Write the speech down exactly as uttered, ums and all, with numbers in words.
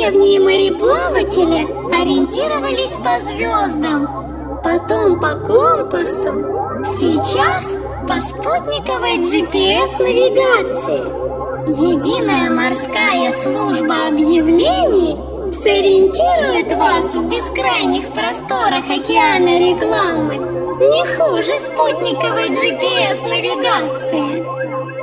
Древние мореплаватели ориентировались по звездам, потом по компасу, сейчас по спутниковой джи пи эс-навигации. Единая морская служба объявлений сориентирует вас в бескрайних просторах океана рекламы не хуже спутниковой джи пи эс-навигации.